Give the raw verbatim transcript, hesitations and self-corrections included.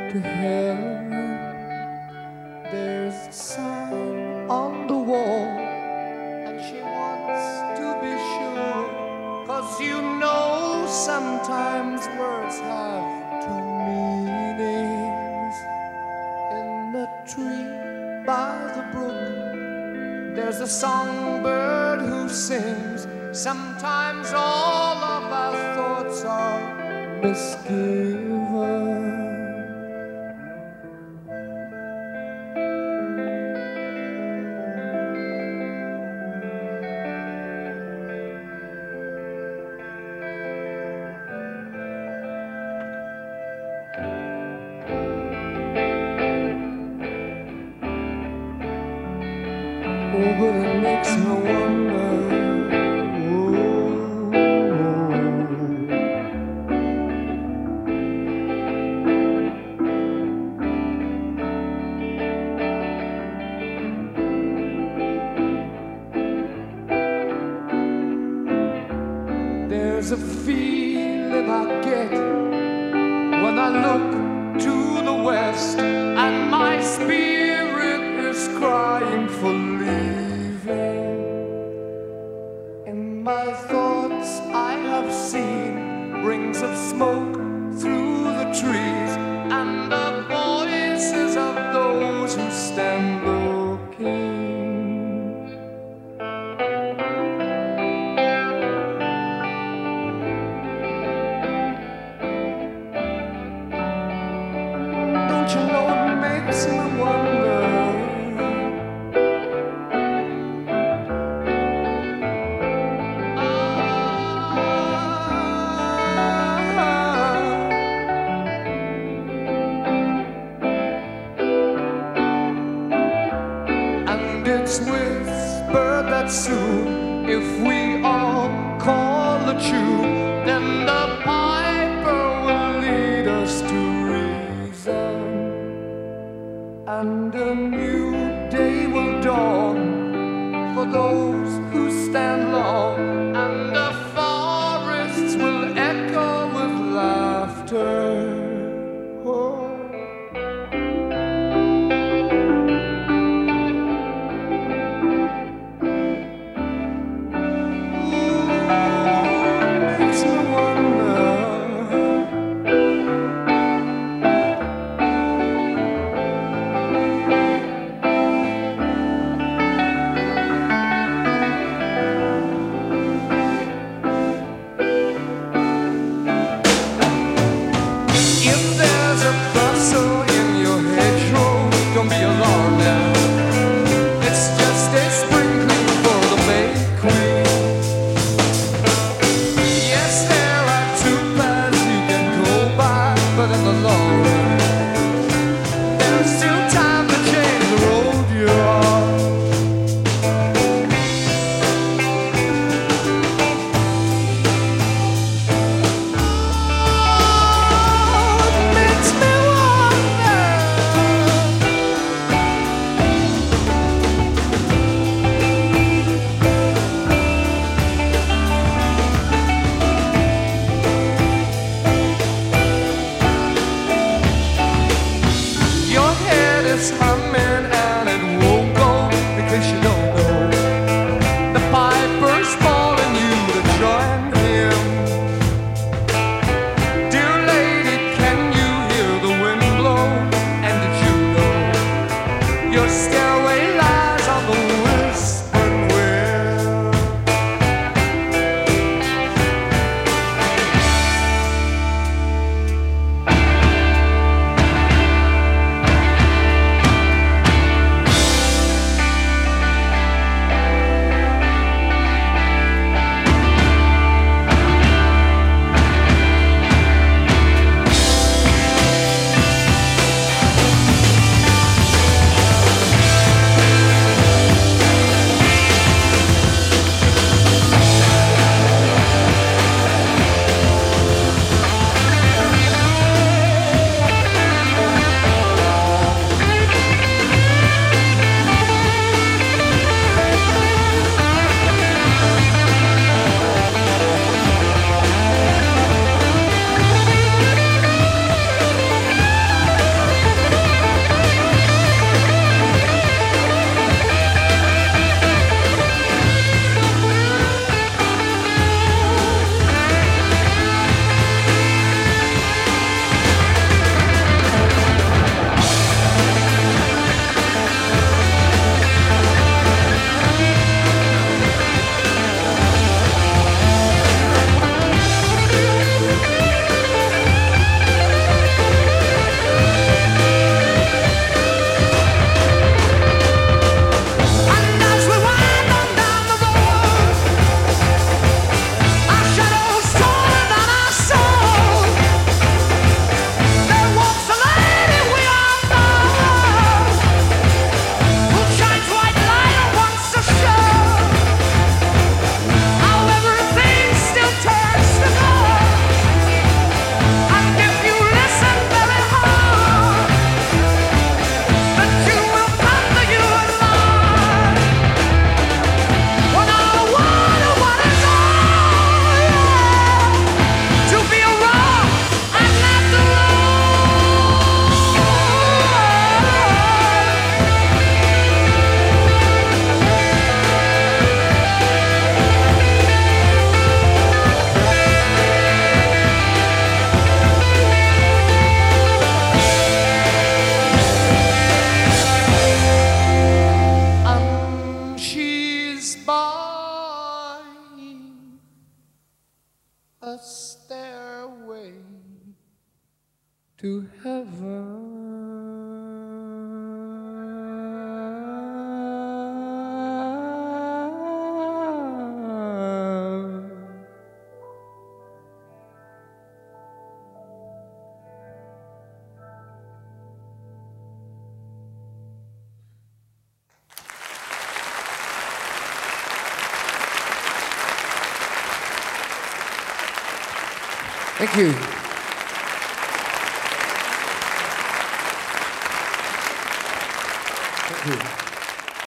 to heaven. There's a sign on the wall, and she wants to be sure. 'Cause you know sometimes words have two meanings. In the tree by the brook, there's a songbird who sings. Sometimes all of our thoughts are misgiven. Oh, but it makes me wonder. There's a feeling I get when I look to the west, and my spirit is crying for leaving. In my thoughts I have seen rings of smoke through the trees, and the voices of those who stand looking. You know it makes me wonder. Ah. And it's whispered that soon, if we all call the tune, then the piper will lead us to reason. And a new day will dawn for those who stand long, and the forests will echo with laughter. Oh. Makes me wonder. Don't be alarmed now. It's just a sprinkling for the May Queen. Yes, there are two paths you can go by, but in the long run, there's still time to change the road you're on. Oh, it makes me wonder. way to heaven. Thank you. Thank you.